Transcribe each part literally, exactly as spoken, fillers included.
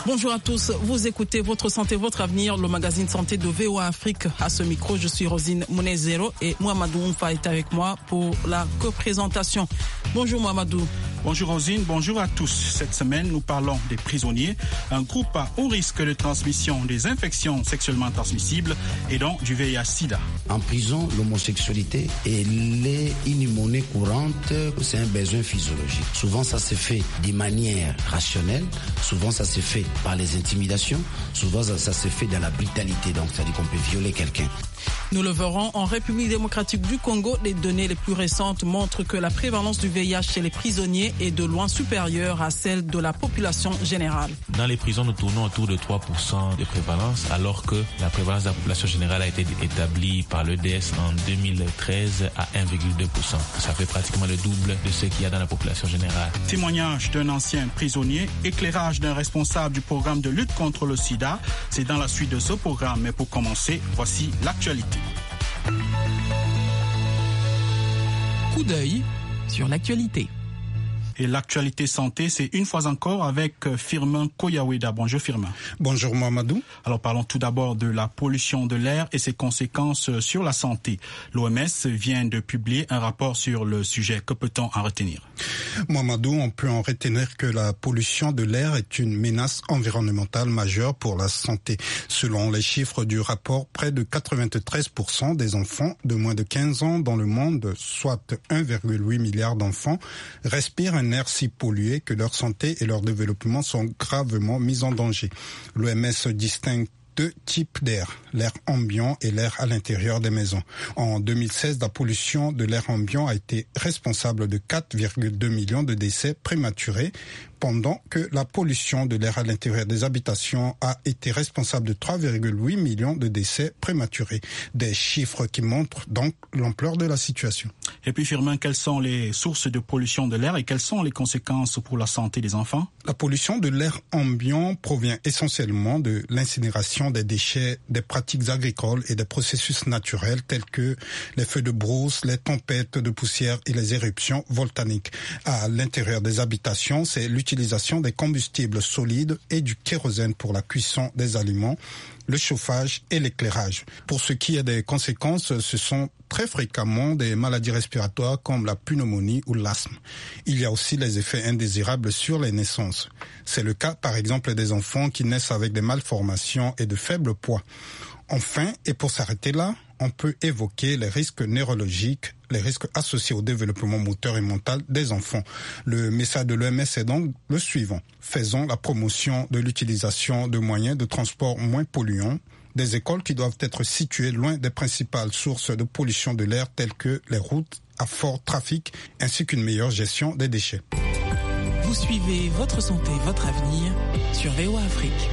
Bonjour à tous, vous écoutez Votre Santé, Votre Avenir, le magazine santé de V O A Afrique. À ce micro, je suis Rosine Mounezero et Mohamedou Oumfa est avec moi pour la co-présentation. Bonjour Mohamedou. Bonjour Rosine, bonjour à tous. Cette semaine, nous parlons des prisonniers, un groupe à haut risque de transmission des infections sexuellement transmissibles et donc du V I H sida. En prison, l'homosexualité elle est une monnaie courante, c'est un besoin physiologique. Souvent, ça se fait de manière rationnelle, souvent ça se fait par les intimidations, souvent ça, ça se fait dans la brutalité, donc c'est-à-dire qu'on peut violer quelqu'un. Nous le verrons en République démocratique du Congo. Les données les plus récentes montrent que la prévalence du V I H chez les prisonniers est de loin supérieure à celle de la population générale. Dans les prisons, nous tournons autour de trois pour cent de prévalence, alors que la prévalence de la population générale a été établie par l'E D S en deux mille treize à un virgule deux pour cent. Ça fait pratiquement le double de ce qu'il y a dans la population générale. Témoignage d'un ancien prisonnier, éclairage d'un responsable du programme de lutte contre le sida. C'est dans la suite de ce programme. Mais pour commencer, voici l'actualité. Coup d'œil sur l'actualité. Et l'actualité santé, c'est une fois encore avec Firmin Koyaweda. Bonjour Firmin. Bonjour Mohamedou. Alors parlons tout d'abord de la pollution de l'air et ses conséquences sur la santé. L'O M S vient de publier un rapport sur le sujet. Que peut-on en retenir? Mohamedou, on peut en retenir que la pollution de l'air est une menace environnementale majeure pour la santé. Selon les chiffres du rapport, près de quatre-vingt-treize pour cent des enfants de moins de quinze ans dans le monde, soit un virgule huit milliard d'enfants, respirent un air si pollué que leur santé et leur développement sont gravement mis en danger. L'O M S distingue deux types d'air, l'air ambiant et l'air à l'intérieur des maisons. En deux mille seize, la pollution de l'air ambiant a été responsable de quatre virgule deux millions de décès prématurés, pendant que la pollution de l'air à l'intérieur des habitations a été responsable de trois virgule huit millions de décès prématurés. Des chiffres qui montrent donc l'ampleur de la situation. Et puis Firmin, quelles sont les sources de pollution de l'air et quelles sont les conséquences pour la santé des enfants? La pollution de l'air ambiant provient essentiellement de l'incinération des déchets, des pratiques agricoles et des processus naturels tels que les feux de brousse, les tempêtes de poussière et les éruptions volcaniques. À l'intérieur des habitations, c'est l'utilisation l'utilisation des combustibles solides et du kérosène pour la cuisson des aliments, le chauffage et l'éclairage. Pour ce qui est des conséquences, ce sont très fréquemment des maladies respiratoires comme la pneumonie ou l'asthme. Il y a aussi les effets indésirables sur les naissances. C'est le cas par exemple des enfants qui naissent avec des malformations et de faibles poids. Enfin, et pour s'arrêter là, on peut évoquer les risques neurologiques, les risques associés au développement moteur et mental des enfants. Le message de l'O M S est donc le suivant. Faisons la promotion de l'utilisation de moyens de transport moins polluants, des écoles qui doivent être situées loin des principales sources de pollution de l'air telles que les routes à fort trafic, ainsi qu'une meilleure gestion des déchets. Vous suivez Votre Santé, Votre Avenir sur V O A Afrique.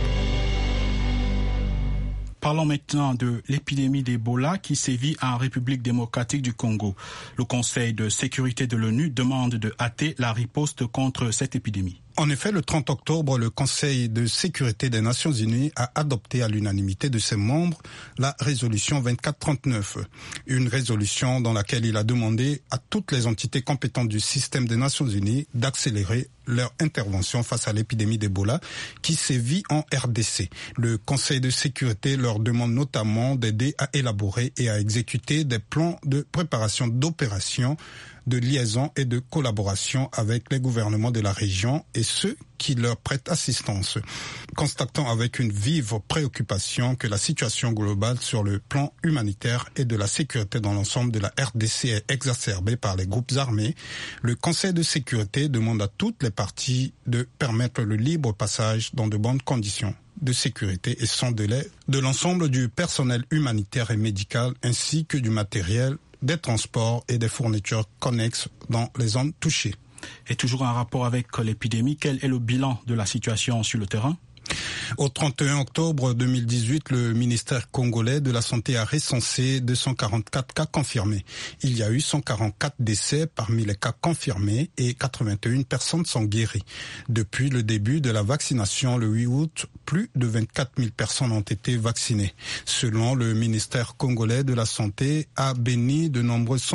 Parlons maintenant de l'épidémie d'Ebola qui sévit en République démocratique du Congo. Le Conseil de sécurité de l'ONU demande de hâter la riposte contre cette épidémie. En effet, le trente octobre, le Conseil de sécurité des Nations Unies a adopté à l'unanimité de ses membres la résolution vingt-quatre trente-neuf, une résolution dans laquelle il a demandé à toutes les entités compétentes du système des Nations Unies d'accélérer leur intervention face à l'épidémie d'Ebola qui sévit en R D C. Le Conseil de sécurité leur demande notamment d'aider à élaborer et à exécuter des plans de préparation d'opérations, de liaison et de collaboration avec les gouvernements de la région et ceux qui leur prêtent assistance. Constatant avec une vive préoccupation que la situation globale sur le plan humanitaire et de la sécurité dans l'ensemble de la R D C est exacerbée par les groupes armés, le Conseil de sécurité demande à toutes les parties de permettre le libre passage dans de bonnes conditions de sécurité et sans délai de l'ensemble du personnel humanitaire et médical ainsi que du matériel, des transports et des fournitures connexes dans les zones touchées. Et toujours en rapport avec l'épidémie, quel est le bilan de la situation sur le terrain? Au trente et un octobre deux mille dix-huit, le ministère congolais de la Santé a recensé deux cent quarante-quatre cas confirmés. Il y a eu cent quarante-quatre décès parmi les cas confirmés et quatre-vingt-une personnes sont guéries. Depuis le début de la vaccination le huit août, plus de vingt-quatre mille personnes ont été vaccinées. Selon le ministère congolais de la Santé, à Béni, de nombreux